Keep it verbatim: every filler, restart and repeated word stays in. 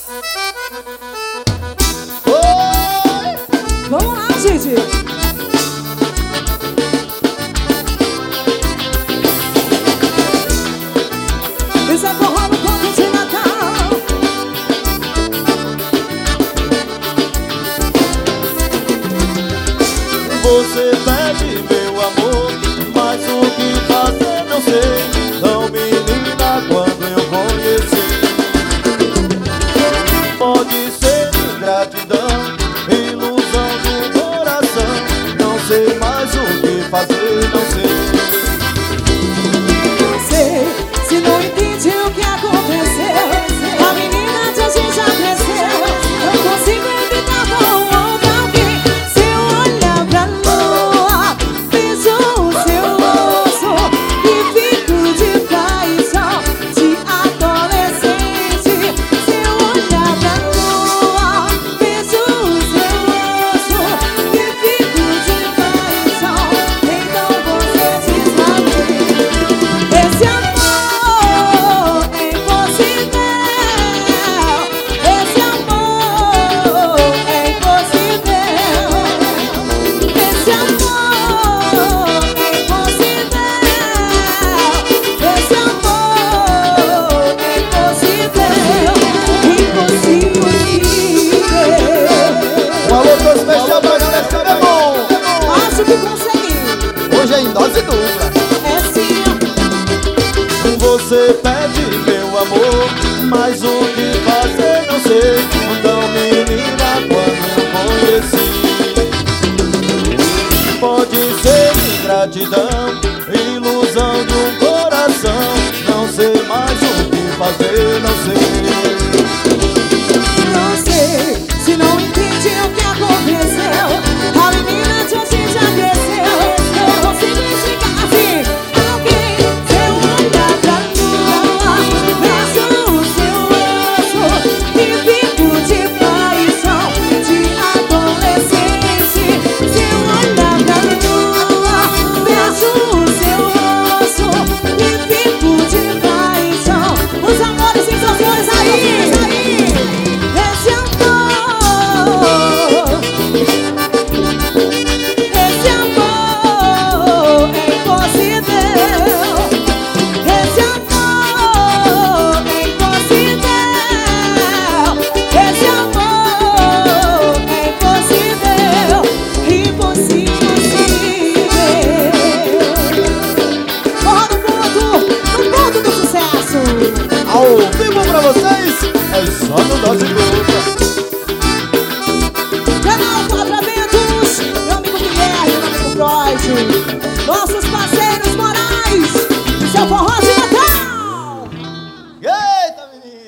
Vamos lá, gente. Isso é forró no conto de Natal. Você pede meu amor, mas o que fazer não sei. Não, menina, quando eu conheci, pode ser ingratidão, ilusão do coração. Não sei mais o que fazer, não sei. Não sei se não entendi o que aconteceu. A menina de hoje já cresceu. Não consigo evitar com outra alguém. Se eu olhar pra lua, vejo o seu rosto e fico de paixão de adolescente. Se eu olhar pra lua, vejo o seu rosto e fico de paixão. Então você diz pra mim, esse amor é impossível. Esse amor é impossível. Esse amor é impossível. Esse amor é impossível. Impossível. Um alô todo especial pra galera que é bom. Acho que consegui. Hoje é em dose dupla. É sim. Você pede meu amor, mas o que fazer não sei. Então, menina, quando eu conheci, pode ser ingratidão, ilusão de um coração. Não sei mais o que fazer, não sei. Não sei se não entendi o que aconteceu. A menina de hoje já cresceu. Eu consigo enxergar assim alguém. Se eu olhar pra lua, vejo o seu rosto e fico de paixão de adolescente. Se eu olhar pra lua, vejo o seu rosto e fico de paixão. Os amores e seus flores aí, aí. Esse amor, esse amor é impossível. Esse amor é impossível. Esse amor é impossível. Impossível. Forró no ponto, no ponto do sucesso. Ao vivo pra vocês, é só no dose dupla. Canal Quadramentos, meu amigo Guilherme, meu amigo Freud.